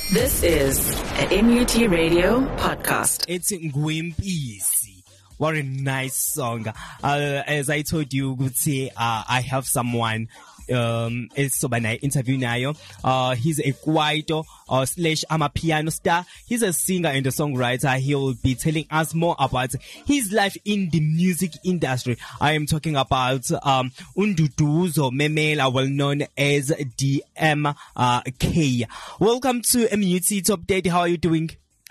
This is a MUT Radio podcast. It's Ngwimpisi. What a nice song. As I told you, I have someone it's so banai interview nayo. He's a kwaito slash piano star. He's a singer and a songwriter. He will be telling us more about his life in the music industry. I am talking about Unduduzo Memela, well known as DMK. Welcome to MUT Top 30. How are you doing?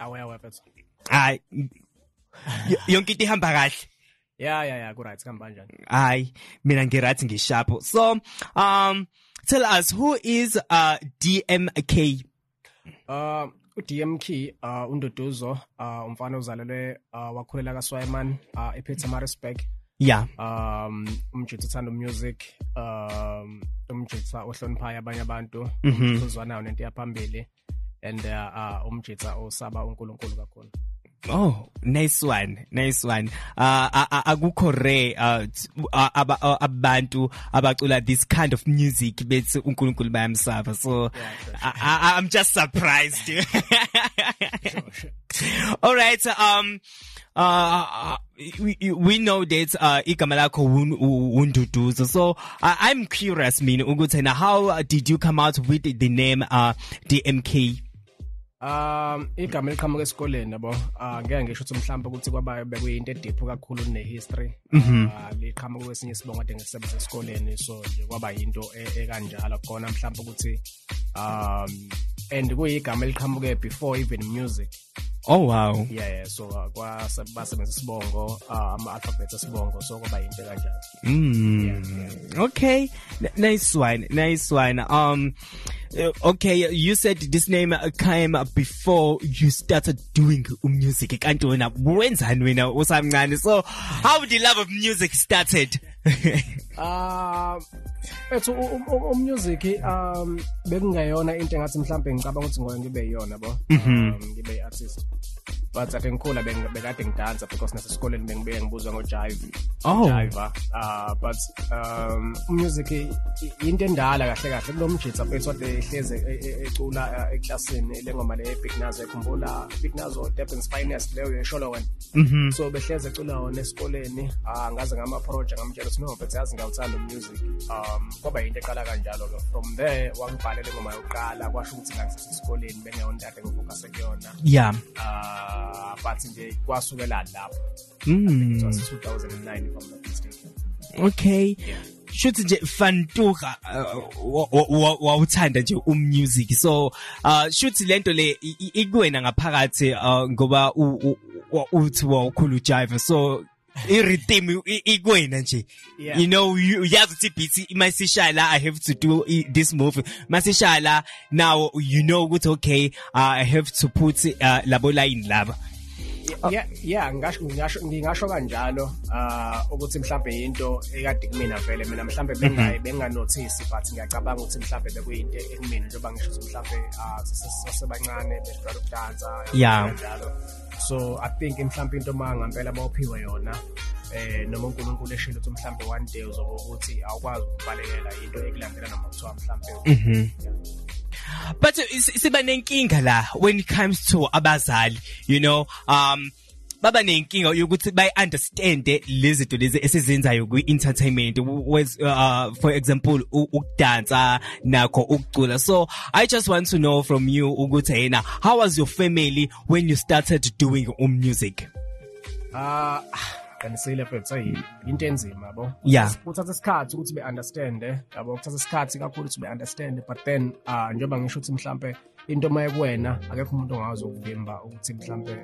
Yonke ihamba kahle. Yeah, right. Kamba njani? Ay, mina ngirathi ngishapo. So, tell us, who is DMK? DMK Unduduzo umfana uzalelwe wakhulela kaSwayman ePietermaritzburg. Yeah. Umjuthu uthanda music, umjuthu ohloniphayo abanye abantu, uzwana nento yaphambili and umjuthu osaba uNkulunkulu kakhulu. Oh, nice one. Akukho rare abantu abacula this kind of music bethi uNkulunkulu bayamsaba. So I'm just surprised. Sure. All right. We know that igama lakho Unduduzo. So I'm curious mina ukuthi how did you come out with the name DMK? Igama liqhamuka esikoleni yabo ngeke ngisho ukuthi mhlawumbe ukuthi kwaba bekuyinto ediphu kakhulu ne history liqhamuka kwesinye isibongo ade ngisebenza esikoleni so nje kwaba yinto ekanjalo khona mhlawumbe ukuthi and kuyigama liqhamuke before even music. Oh wow. Yeah, so basebenza isibongo ama-alphabet esibongo so kuba yinto kanjalo. Okay, nice one. Okay, you said this name came before you started doing music. Kanti wena wenzani wena usamncane? So how did the love of music started? It's music bekungayona into engathi mhlambe ngicabanga ukuthi ngoba ngibe yiyona yabo ngibe artist. But I think cool bekade ngidansa because nasesikoleni bengibe ngibuzwa ngojive. But music into endala kahle kulomjitsa bese wade ehleze ecula eclassini lengoma le Big Nazo ekhumbula Big Nazo Durban's Finest leyo yesholo wena. So behleze ecula wona esikoleni ngaze ngama project ngamtshela ukuthi no but yazi ngawuthanda music. Kwaba into eqala kanjalo ke from there wangibhalela ingoma yokuqala kwasho ukuthi ngasesikoleni bengeyona dade ngifocus kuyona. Yeah. But nje kwasukela lapho. It was 2009 if I'm not mistaken. Okay. Shothi nje fantuka wawuthanda nje music. So shothi lento le ikuwena ngaphakathi ngoba uthi wakhulu jive. So irhythm ikwena nje. You know, you have to beat masishala I have to do this move. Masishala now you know ukuthi okay I have to put labo line laba. Yeah, ngingasho kanjalo ukuthi mhlambe into ekade kumina vele mina mhlambe benga notice but ngiyacabanga ukuthi mhlambe bekuyinto ekumina njengoba ngisho ukuthi mhlambe sebancane besiqala ukudansa kanjalo. So I think mhlambe into mangempela bawuphiwe yona noma uNkulunkulu eshilo ukuthi mhlambe one day uzoba ukuthi awukwazi ukubalekela into ekulandela noma kuthiwa mhlambe. But siba nenkinga la when it comes to abazali, you know, baba nenkinga yokuthi bay understand lezi zinto lezi esizenzayo ku entertainment with for example ukudansa nakho ukucula. So I just want to know from you ukuthi yena how was your family when you started doing music? Kanisile mfethu into enzima yabo. Yeah. Kuthatha isikhathi ukuthi be understand yabo kuthatha isikhathi kakhulu ukuthi be understand but then njengoba ngisho ukuthi mhlambe into maye kuwena akekho umuntu ongazi ukuvimba ukuthi mhlambe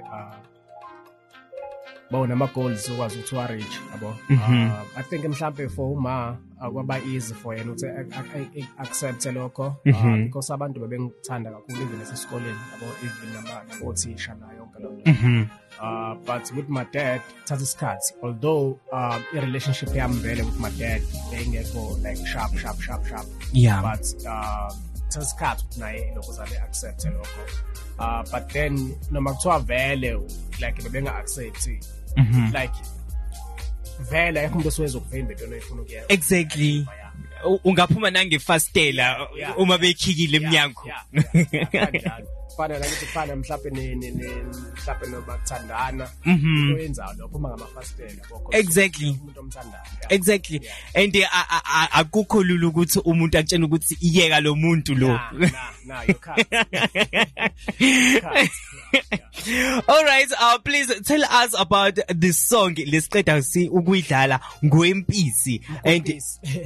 bawona ama goals ukwazi ukuthi wa reach yabo. I think mhlambe for uma kwaba easy for yena ukuthi accept lokho because abantu bebengithanda kakhulu even esesikoleni yabo even nabo teacher nayo yonke lokho. But with my dad, thatha isikhathi. Although a relationship yami vele with my dad bengekho like sharp. Yeah. But thatha isikhathi ukuthi naye lokho zabe accept lokho. But then noma kuthiwa vele like bebenga accept like vele akho umuntu osweza ukuvimba into oyifuna ukuyenza. Exactly. Ungaphuma nangefastela uma bekhikile eminyango. fana la ukuthi fana mhlawumbe mhlawumbe nobathandana oyenzayo lokho uma ngamafastela exactly umuntu omthandayo exactly and akukho lulu ukuthi umuntu akutshena ukuthi iyeka lo muntu lo you can't. All right, please tell us about this song lesiqeda ukuyidlala Ngwempisi and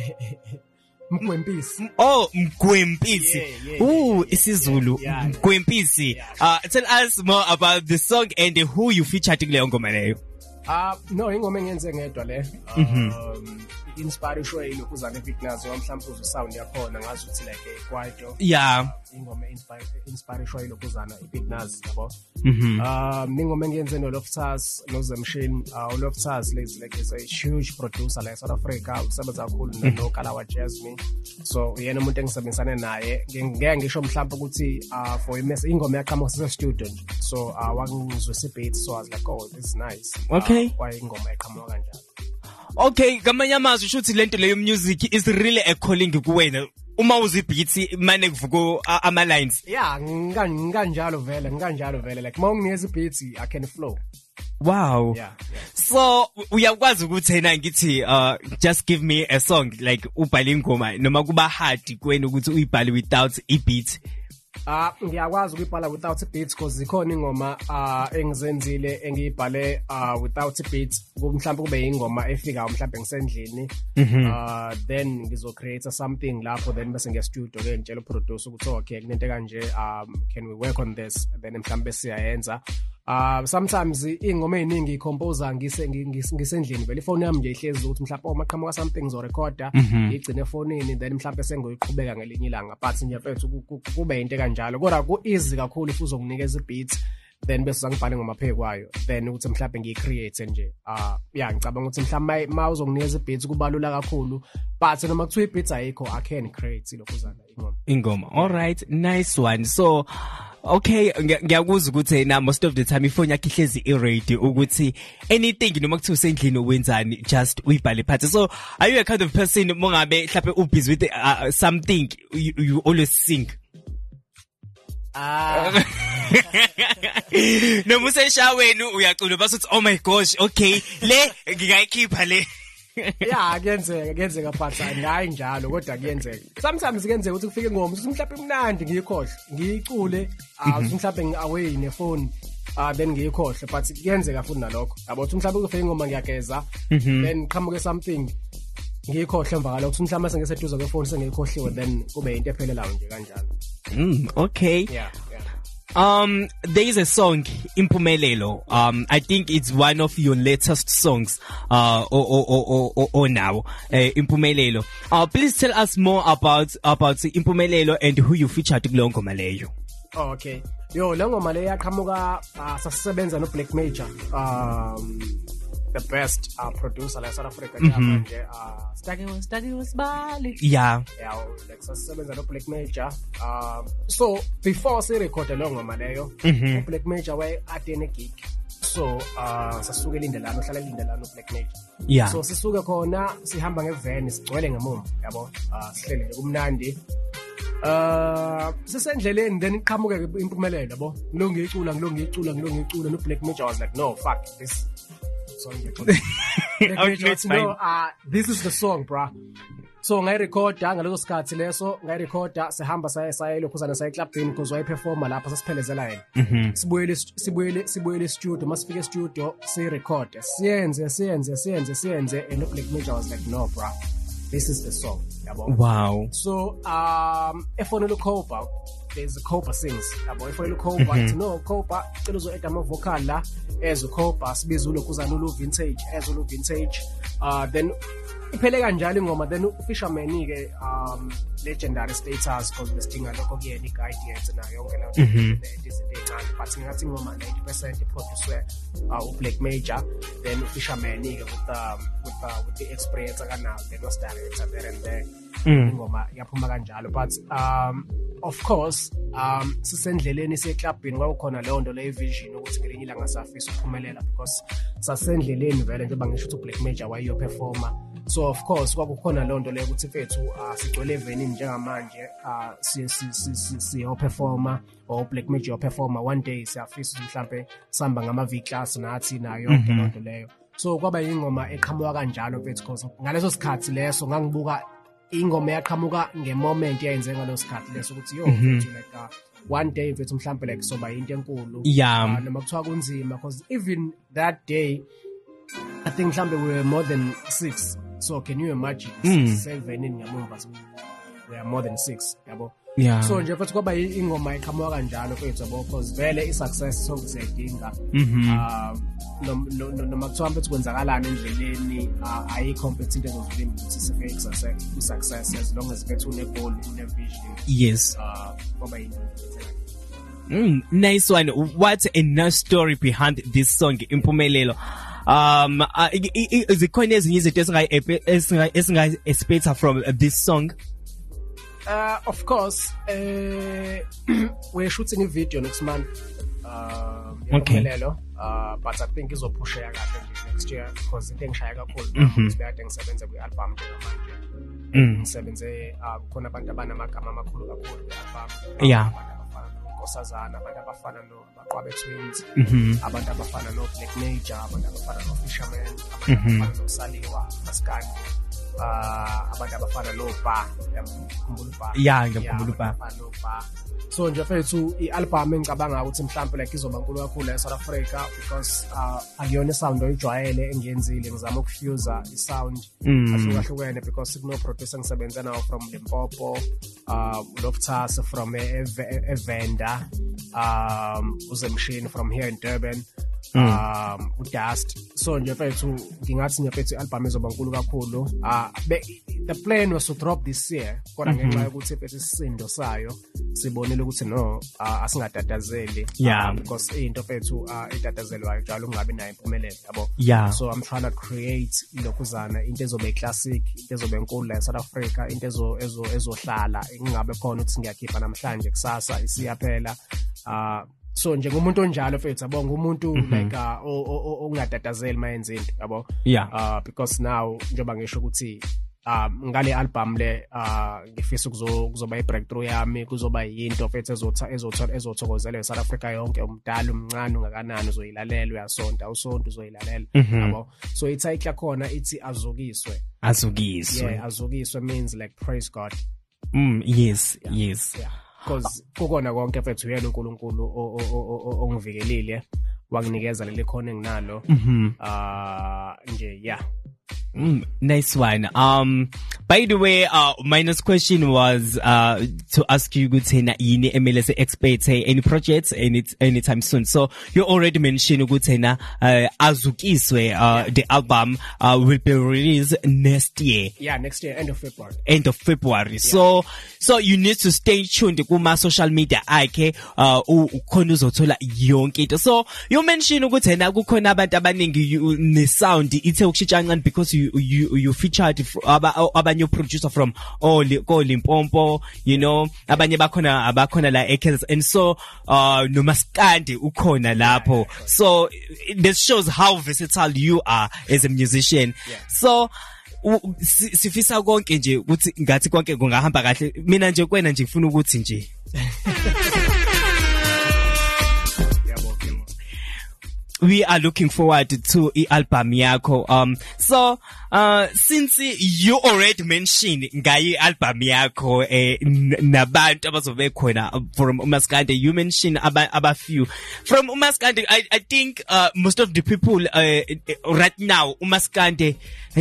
Mgwempisi. Oh, Mgwempisi. isiZulu. Mgwempisi. Tell us more about the song and who you featured kuleyo ngoma leyo. No, ingoma engenze ngedwa le. Inspiration lokuzana eBig Nazo mhlawumbe uzu sound yakhona ngazi ukuthi like kwaito. Yeah. Ingoma inspiration lokuzana eBig Nazo yabo. Ingoma engenze no Loftus noZemshin. Loftus is a huge producer like South Africa usebenza kakhulu no Kalawa Jasmine. So yena umuntu engisebenzisana naye ngeke ngisho mhlawumbe ukuthi for ingoma yaqhamuka sise studio. So wangizwisa beat so I was like oh this is nice. Okay. Why ingoma yaqhamuka kanjalo. Okay, ngamanye amazwi shuthi lento leyo music is really a calling kuwena. Uma uzibeat manje kuvuka ama lines. Yeah, nganjalo vele like mawunginikeza beats I can flow. Wow. Yeah. So uyakwazi ukuthi yena ngithi just give me a song like ubhale ingoma noma kuba hard kuwena ukuthi uyibhale without a beat. Ngiyakwazi ukubhala without a beat because ikhona ingoma engizenzile engiyibhale without a beat mhlawumbe kube ingoma efika mhlawumbe ngisendlini then ngizo create something lapho then bese ngiya studio ke ngitshela producer ukuthi okay kunento kanje can we work on this then mhlawumbe siyayenza sometimes ingoma eziningi icomposer ngisendlini vele ifone yami nje ihlezi ukuthi mhlawumbe maqhamuka something ngizo recorder igcine efonini then mhlawumbe sengoyiqhubeka ngelinye ilanga but nje mfethu kube into kanjalo kodwa ku easy kakhulu if uzokunikeza ibeat then bese sangibhale ngomaphe kwayo then ukuthi mhlawumbe ngicreate nje ngicabanga ukuthi mhlawumbe uzonginikeza ibeat kubalula kakhulu but noma kuthiwa ibeat ayikho I can create lokuzana ingoma all right nice one so okay ngiyakuzwa ukuthi na most of the time ifoni yakhe ihlezi i-radio ukuthi anything noma kuthi usendlini wenzani just uyibhale phansi so are you a kind of person mongabe mhlawumbe ubusy with something you always sing noma useshaweni uyacula basuthi oh my gosh okay le ngingayikhipha le yeah kuyenzeka but hayi njalo kodwa kuyenzeka sometimes kuyenzeka ukuthi kufike ingoma uthi mhlawumbe imnandi ngiyikhohle ngiyicule mhlawumbe ngiaway nefoni then ngiyikhohle but kuyenzeka futhi nalokho yabo uthi mhlawumbe kufike ingoma ngiyageza then qhamuke something ngiyikhohle emva kalokho mhlawumbe sengiseduza kwefoni sengiyikhohliwe then kube into ephelelayo nje kanjalo okay yeah there is a song Impumelelo I think it's one of your latest songs or now Impumelelo please tell us more about Impumelelo and who you featured kuleyo ngoma leyo okay yo lo ngoma leyo yaqhamuka sasisebenza no Black Major the best producer like South Africa manje Staki was Bali yeah like sasisebenza no Black Major so before se record lo ngoma leyo Black Major way atene gig so sasuke lindelana uhlala lindelana no Black Major yeah so sisuke khona sihamba ngevan sigcwele ngemuva yabo sihlele kumnandi sisendleleni then iqhamuke Impumelelo yabo ngilongicula no Black Major was like no fuck this song this is the song bro so ngayirecorda ngaleso sikhathi leso ngayirecorda sihamba saye lokhuzana saye clubini because wayiperforma lapha sasiphelezela yena sibuyele studio masifike studio sirecord siyenze and Black Major was like no bro this is the song yabo wow so efonelo Copa there's a Copa sings yabo efonelo Copa no Copa cela uzo add ama vocal la ezo Copa sibiza lokhuzana lo vintage then iphele kanjalo ingoma then uFisherman ke legendary status because besidinga lokho kuyena i-guidance nayo yonke leyo izinto ezincane but ngathi ingoma 90% producer uBlack Major then uFisherman ke with the experience akanayo then was director there and there ingoma yaphuma kanjalo but of course sisendleleni seclubini kwakukhona leyo nto le vision ukuthi ngelinye ilanga safisa ukuphumelela because sasendleleni vele njengoba ngisho ukuthi uBlack Major wayo performer so of course kwakukhona lonto leyo ukuthi mfethu sigcwele evenini njengamanje si performer or Black Magic performer one day siyafisa mhlambe samba ngama-V class nathi nayo yonke lonto leyo so kwaba ingoma eqhamuka kanjalo mfethu because ngaleso sikhathi leso ngangibuka ingoma yaqhamuka ngemoment yayenzeka ngalo sikhathi leso ukuthi yo mfethu like one day mfethu mhlambe like soba into enkulu noma kuthiwa kunzima because even that day I think mhlambe we were more than 6 so can you imagine 7 in ngamumva we are more than 6 yabo so nje futhi kwaba ingoma iqhamuka kanjalo mfethu yabo because vele i-success sonke siyayidinga noma kuthiwa mfethu kwenzakalana endleleni ayi-compete into ezozilima ukuthi sifike i-success as long as mfethu une-goal une-vision yes kwaba yini nice one. What's a nice story behind this song Impumelelo? Zikhona ezinye izinto esinga-expect from this song? Of course, we're shooting a video next month. Okay. But I think izopusheka kahle nje next year because into engishaya kakhulu ukuthi bekade ngisebenza kwi-album njengamanje. Ngisebenze kukhona abantu abanamagama amakhulu kakhulu kwi-album. Yeah. Sazana abantu abafana noBaqwabe Twins abantu abafana noBlack Major abantu abafana noFisherman abantu abafana noSaliwa Maskandi abantu abafana noBa ngiyakhumbula uBa so nje mfethu i-album engicabanga ukuthi mhlawumbe like izoba nkulu kakhulu eSouth Africa because akuyona sound oyijwayele engiyenzile ngizama ukufuse i-sound ahlukahlukene because kuno producer ngisebenza nawo from Limpopo Loftas from Evenda uZemshini from here in Durban uDust so nje mfethu ngingathi nje mfethu i-album izoba nkulu kakhulu the plan was to drop this year kodwa ngenxa yokuthi mfethu isisindo sayo sibonile ukuthi no asingatatazeli because into mfethu idatazelwayo njalo ungabi nayo impumelelo yabo so I'm trying to create lokuzana into ezobe classic into ezobe enkulu la eSouth Africa into ezohlala ingabe khona ukuthi ngiyakhipha namhlanje kusasa isiyaphela so njengomuntu onjalo mfethu yabo ngumuntu like ongatatazeli mayenza into yabo because now njengoba ngisho ukuthi ngale album le ngifisa kuzoba i-breakthrough yami kuzoba yinto mfethu ezothokozela eSouth Africa yonke umdala umncane ungakanani uzoyilalela uyasonta usonto uzoyilalela yabo so ititle khona ithi azukiswe azukiswe means like praise God yes because kokona konke mfethu uyena uNkulunkulu ongivikelile wanginikeza leli khona enginalo nje nice one. By the way, my next question was to ask you Gutena yini MLS expect any projects anytime soon. So you already mentioned Gutena azukiswe the album will be released next year. Yeah, next year end of February. So you need to stay tuned kuma social media akhe ukhona uzothola yonke into. So you mentioned Gutena kukhona abantu abaningi ne sound ithe ukushintsha kancane because you featured abanye producer from Limpopo, you know, abanye abakhona la Ekels and so no Maskandi ukhona lapho. So this shows how versatile you are as a musician. So sifisa konke nje ukuthi ngathi konke kungahamba kahle mina nje kwena nje ngifuna ukuthi nje we are looking forward to i-album yakho. So since you already mentioned ngayi album yakho nabantu abazobe khona from Umaskandi, you mentioned about few from Umaskandi. I think most of the people right now Umaskandi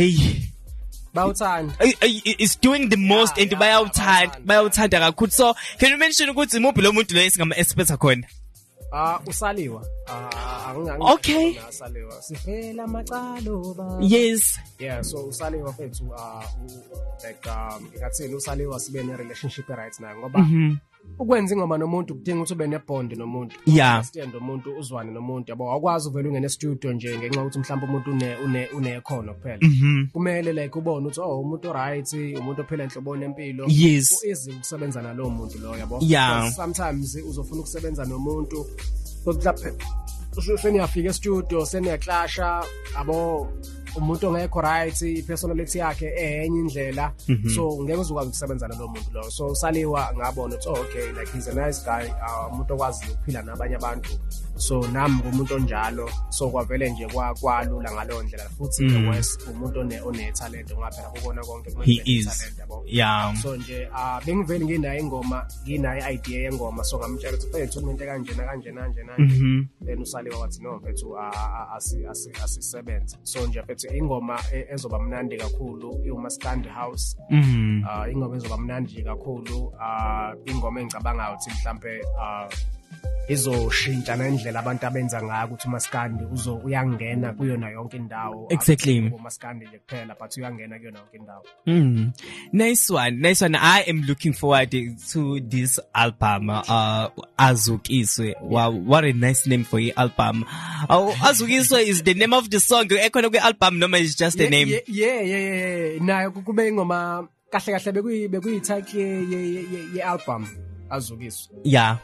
is doing the most and bayawuthanda kakhulu. So can you mention ukuthi muphi lo muntu lo esingama expect khona? Usaliwa. Okay. Usaliwa. Sifela macalo ba. Yes. Yeah, so Usaliwa mfethu like ngathi Usaliwa sibe ne relationship right now ngoba ukwenza ingoma nomuntu kudinga ukuthi ube nebond nomuntu. Understand nomuntu uzwane nomuntu yabo akwazi uvela ungene studio nje ngenxa ukuthi mhlawumbe umuntu unekhono kuphela. Kumele like ubone ukuthi umuntu right, umuntu ophela enhloboni empilo. Uizi ukusebenza nalo muntu lo yabo. Sometimes uzofuna ukusebenza nomuntu kodwa seniyafika e-studio seniyaclasha abo umuntu ongekho right personality yakhe enye indlela so ngeke uzokwazi ukusebenza nalo muntu lo so Saliwa ngabona ukuthi okay like he's a nice guy umuntu okwazi ukuphila nabanye abantu so nami umuntu onjalo so kwavele nje kwalula ngalo ndlela futhi West umuntu one talent ngaphela ukubona konke he is talent yabo yeah so nje bengivele nginayo ingoma nginayo idea yengoma so ngamtshela ukuthi mfethu umuntu kanjena then uSaliwa wathi no mfethu asisebenze so nje mfethu ingoma ezoba mnandi kakhulu iUmaskandi House ingoma ezoba mnandi kakhulu ingoma engicabanga ukuthi mhlambe izoshintsha nendlela abantu abenza ngayo ukuthi uMaskandi uyangena kuyona yonke indawo exactly uMaskandi nje kuphela but uyangena kuyona yonke indawo nice one I am looking forward to this album Azukiswe wow what a nice name for your album Azukiswe is the name of the song ekhona ku album noma is just a name yeah nayo kube ingoma kahle bekuyi title ye album Azukiswe yeah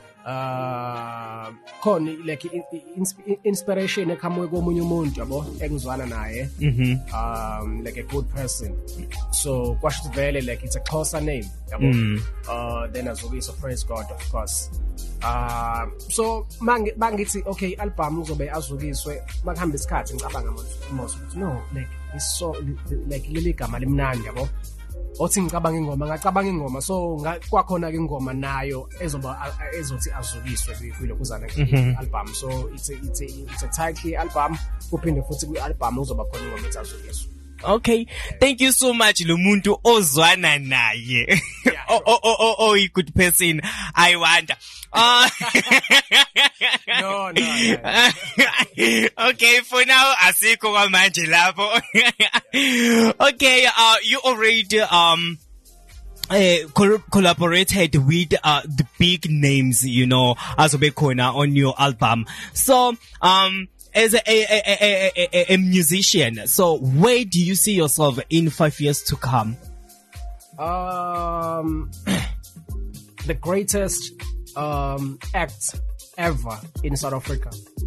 khona like inspiration ekhama komunye umuntu yabo engizwana naye like a good person so kwasho vele like it's a Xhosa name yabo then Azukiswe praise God of course so mangithi okay album uzobe Azukiswe makuhamba isikhathi ngicabanga ukuthi no like it's so like leli gama limnandi yabo othi ngicabanga ingoma so kwakhona ke ingoma nayo ezothi Azukiswe kulokuzana album so it's a title album kuphinde futhi ku album uzoba khona ingoma ethi Azukiswe. Okay, thank you so much lo muntu ozwana naye oh a good person I wonder no okay for now asikho kwamanje lapho okay you already collaborated with the big names you know azobe khona on your album so as a musician so where do you see yourself in 5 years to come? The greatest act ever in South Africa.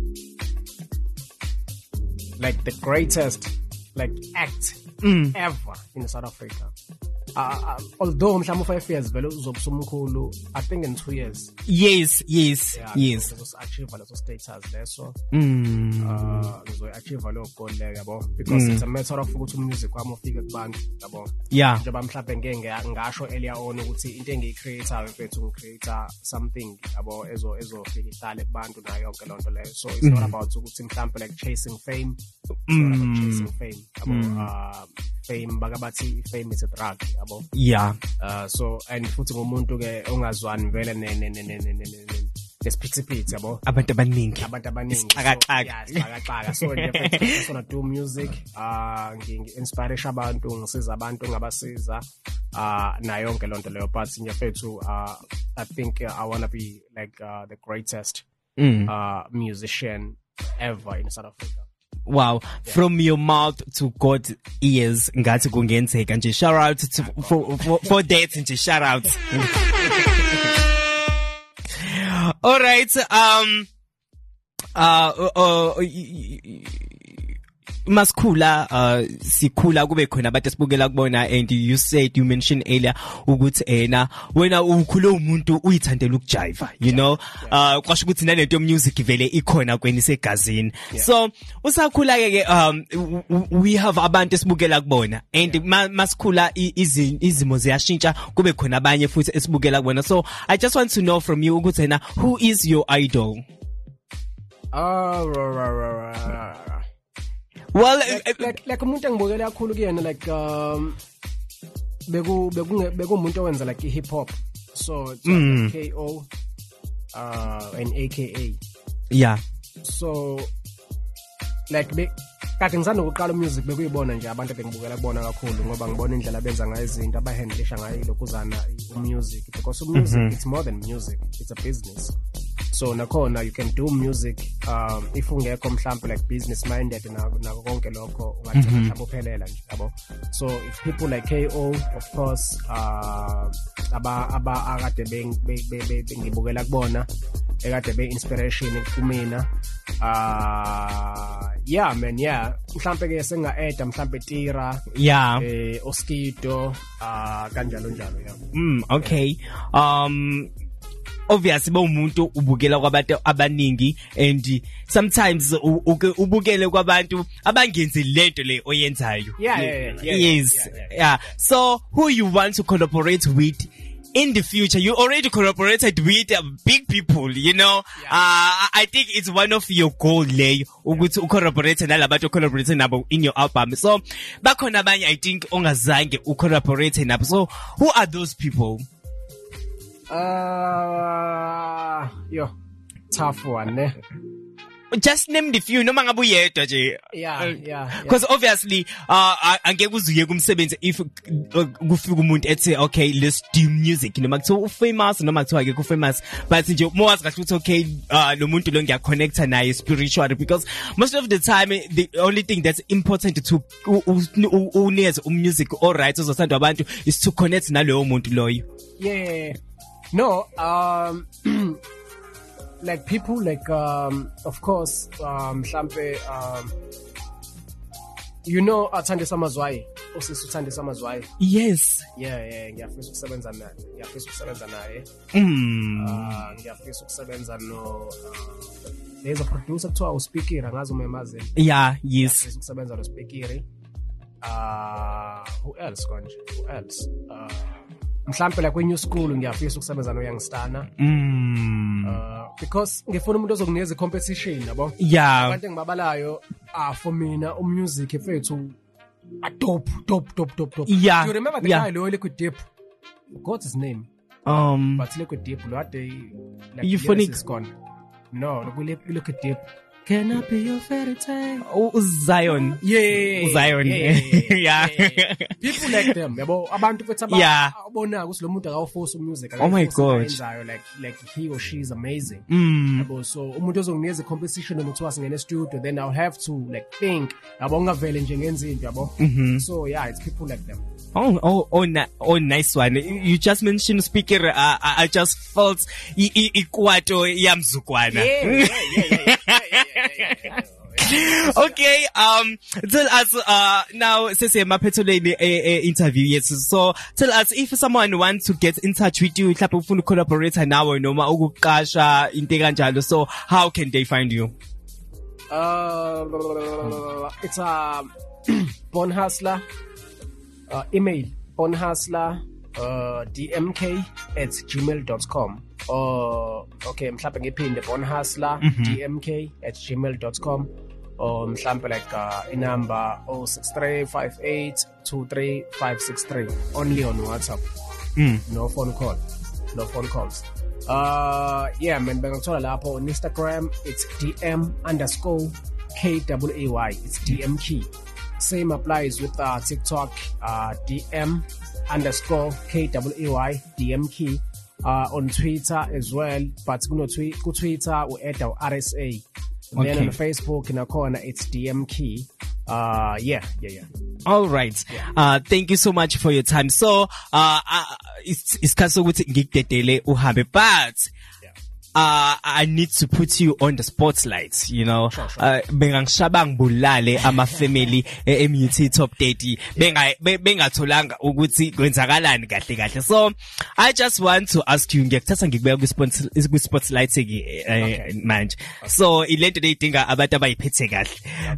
Like the greatest act ever in South Africa. Although mhlawumbe 5 years vele uzobusumkhulu I think in 2 years. Yes. Those achieve leso status leso. Uzo achieve lo goal le yabo because it's a matter of ukuthi music wami ufike kubantu yabo. Yeah. Njengoba mhlawumbe ngeke ngasho earlier on ukuthi into engicreateayo mfethu ngicreate something yabo ezofika ihlale kubantu nayo yonke lonto leyo. So it's not about ukuthi mhlawumbe like chasing fame. Chasing fame yabo. Fame bakabathi fame is a drug yabo. Yeah. So and futhi ngomuntu ke ongazwani vele nesiphithiphithi yabo. Abantu abaningi xaka so nje sona do music ngi-inspire abantu ngisiza abantu ngabasiza na yonke lonto leyo but nyafethu I think I want to be like the greatest musician ever in South Africa. Wow, from your mouth to God's ears ngathi kungenzeka nje shout out to for that nje shout out. All right, Masikhula sikhula kube khona abantu esibukela kubona and you mentioned earlier ukuthi wena ukhule umuntu uyithandela ukujiva you know kwasho ukuthi nalento music vele ikhona kweni segazini so usakhula ke we have abantu esibukela kubona and masikhula izimo ziyashintsha kube khona abanye futhi esibukela kubona so I just want to know from you ukuthi who is your idol? Well, like umuntu engibukela kakhulu kuyena like bekumuntu owenza like hip hop so KO and AKA yeah so like kade ngisanda ukuqala music bekuyibona nje abantu bengibukela kubona kakhulu ngoba ngibona indlela benza ngayo izinto abahandlisha ngayo lokuzana music because music it's more than music, it's a business. So nakhona you can do music if ungekho mhlawumbe like business minded na konke lokho ungathi mhlawumbe uphelela nje yabo. So if people like KO of course aba akade bengibukela kubona ekade be inspiration kumina Yeah man, yeah. Mhlambe ke senga-add mhlambe Tira, Yeah. Oskido, kanjalo njalo, yeah. Okay. Obviously bawumuntu ubukela kwabantu abaningi and sometimes ubukele kwabantu abangenzi lento le oyenzayo. Yeah. Yes. Yeah. So who you want to collaborate with in the future? You already collaborated with big people, you know. I think it's one of your goal le ukuthi collaborate nalabantu collaborate nabo in your album. So bakhona abanye I think ongazange collaborate nabo. So who are those people? Tough one, ne? Just name the few noma ngabe uyedwa nje. Yeah. Because obviously angeke uzuye kumsebenzi if kufika umuntu ethi okay let's do music noma kuthiwa famous noma kuthiwa akekho famous but nje more kahle ukuthi okay lo muntu lo ngiyaconnecta naye spiritually because most of the time the only thing that's important to unikeze music all right uzosanda abantu is to connect naloyo muntu loyo. Yeah. No, like people like of course mhlambe you know Athande Samazwayi, usisi Uthande Samazwayi. Yes. Yeah, ngiyafisa ukusebenza naye. Ngiyafisa ukusebenza no there's a producer kuthiwa uSpeakiri angazi umemazi. Yeah, yes. Ngiyafisa ukusebenza no Speakiri. Who else? Mhlambe like when you school ngiyafisa ukusebenza no Youngstana. Because ngifuna umuntu ozokunikeza competition yabo. Yeah. Abantu engibabalayo for mina music efethu top. Yeah. You remember the guy lo Liquid Deep? What's his name? But Liquid Deep lo ade like Euphonic is gone. No, Liquid Deep. Can I be your fairy tale? Zion. Yeah. Zion. Yeah. People like them, yabo. Abantu bethu abona ukuthi lo muntu akawuforce music. Oh my God. Like he or she is amazing. Yabo. So umuntu ozokunikeza competition nomuntu wasingena studio, then I'll have to like think yabo ngavele nje ngenza into yabo. So yeah, it's people like them. Oh, nice one. You just mentioned Speaker. I just felt ikwato yamzukwana. Yeah. Okay, tell us now since maphethelweni interview yes, so tell us if someone wants to get in touch with you mhlawumbe ufuna collaborate nawe noma ukuqasha into kanjalo, so how can they find you? It's Born Hustler email bonhustler dmk@gmail.com okay mhlawumbe ngiphinde bonhustler dmk@gmail.com or mhlawumbe like inumber 0635823563 only on WhatsApp. No phone calls. Yeah man, bengithola lapho on Instagram it's DM_KAY, it's DM Key. Same applies with TikTok, DM_KAY, DM Key. On Twitter as well, but Twitter we add our RSA. Okay. Then on Facebook in a corner it's DM Key. Yeah. All right. Yeah. Thank you so much for your time. So it's kaso ukuthi ngikudedele uhambe, but I need to put you on the spotlight, you know. Sure. Bengangishabanga bulale ama family MUT top 30 bengatholanga ukuthi kwenzakalani kahle. So I just want to ask you ngiyakuthatha ngikubeka ku spotlight manje. So ilento leyidinga abantu abayiphethe kahle.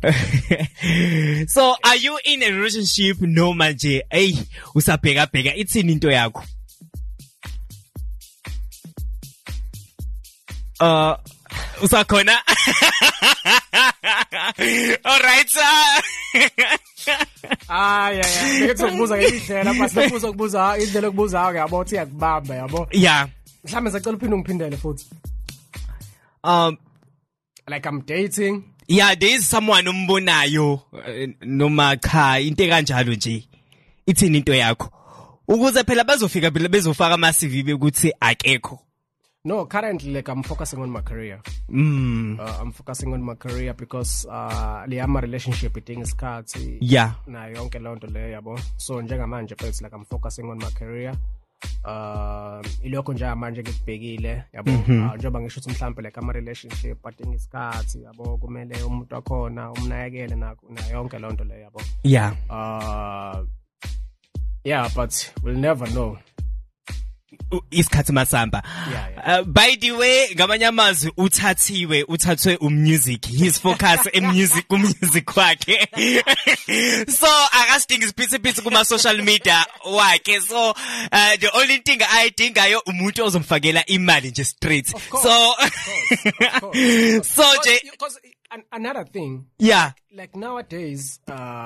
So are you in a relationship noma nje usabheka ithini into yakho? Usakhona? All right, sir. Yeah. Ngikuzokubuza ngendlela, base kubuza indlela okubuza yabo uthi yakubamba yabo. Yeah. Mhlambe sacela uphinde ungiphindele futhi. Like I'm dating. Yeah, there is someone umbonayo noma cha into kanjalo nje. Ithini into yakho? Ukuze phela bazofika phela bezofaka ama CV bekuthi akekho. No, currently, like I'm focusing on my career. I'm focusing on my career because liyama relationship idinga isikhathi. Yeah. Na yonke lonto leyo yabo. So njengamanje it's like I'm focusing on my career. ilokho nje manje ngikubhekile yabo njengoba ngisho ukuthi mhlambe like ama relationship adinga isikhathi yabo kumele umuntu wakhona umnayekele na yonke lonto le yabo yeah but we'll never know isikhathi masamba by the way ngamanye amazwi uthathwe umusic his focus music wakhe so akasidinga isiphithiphithi kuma social media wakhe so the only thing ayidingayo umuntu ozomfakela imali nje straight so because another thing like nowadays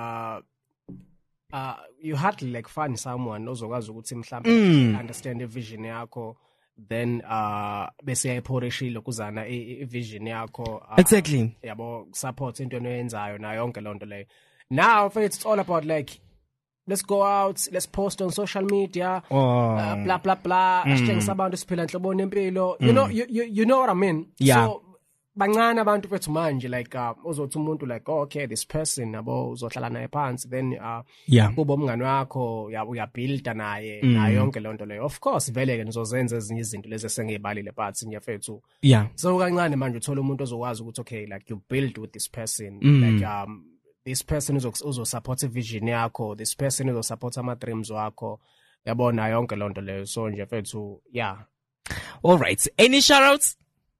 you hardly like find someone ozokwazi ukuthi mhlawumbe understand the vision yakho then bese yayiphoreshile kuzana i-vision yakho exactly yabo support into oyenzayo na yonke lonto leyo now it's all about like let's go out, let's post on social media blah blah blah asitshengisa abantu siphila inhloboni empilo you know what I mean so bancane abantu bethu manje like uzothi umuntu like okay this person yabo uzohlala naye phansi then kuba umngane wakho uyabuilda naye nayo yonke lonto leyo of course vele ke nizozenza ezinye izinto lezi esengibalile but nyafethu so kancane manje uthola umuntu ozokwazi ukuthi okay like you build with this person like this person uzo support vision yakho this person uzo support ama dreams wakho yabona yonke lonto leyo so nje fethu all right any shout outs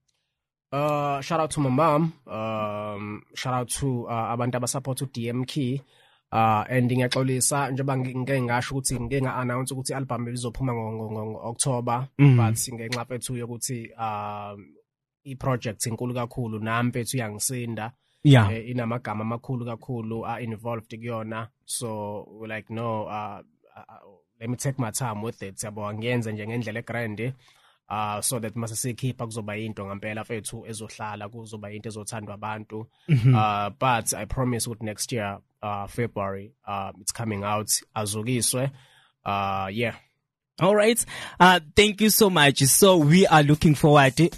shout out to my mom shout out to abantu abasupport uDM Key and ngiyaxolisa njengoba ngeke ngasho ukuthi ngeke nga-announce ukuthi i-album izophuma ngo-October but ngenxa fethu yokuthi i-project inkulu kakhulu nami fethu yangisinda inamagama amakhulu kakhulu involved kuyona so we're like no let me take my time with it yabo ngiyenze nje ngendlela egrande so that mase sikhipha kuzoba into ngempela fethu ezohlala kuzoba into ezothandwa abantu but I promise ukuthi next year February it's coming out azukiswe yeah. All right. Thank you so much. So we are looking forward to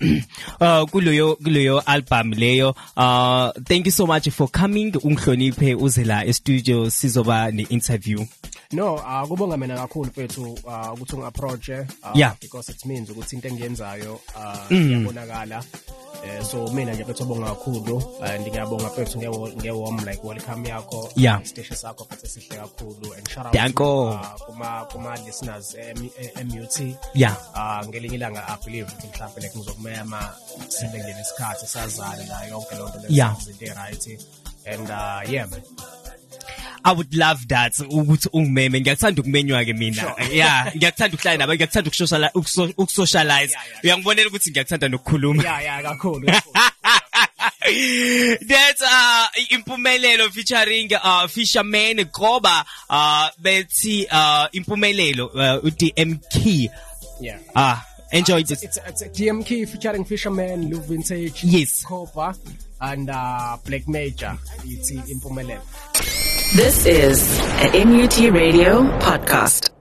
kuleyo album leyo. Thank you so much for coming. Unhloniphe uzela e-studio sizoba ne-interview. No, kubonga mina kakhulu mfethu ukuthi ungi-approach because it means ukuthi into engiyenzayo iyabonakala. So mina nje mfethu bonga kakhulu ngiyabonga mfethu ngewarm like welcome yakho station sakho mfethu sihle kakhulu and shout out kuma listeners MUT ngelinye ilanga I believe mhlawumbe like ngizokumema sibengene isikhathi sazana la yonke lonto lezinto right and yeah man I would love that ukuthi ungimeme ngiyakuthanda ukumenywa ke mina ngiyakuthanda ukuhlala nabantu ngiyakuthanda ukusocialize uyangibonela ukuthi ngiyakuthanda nokukhuluma kakhulu that's impumelelo featuring Fisherman Qoba bethi impumelelo uDM Key enjoy this it's DM Key featuring Fisherman Lou Vintage Qoba and Black Major it's impumelelo. This is a MUT Radio podcast.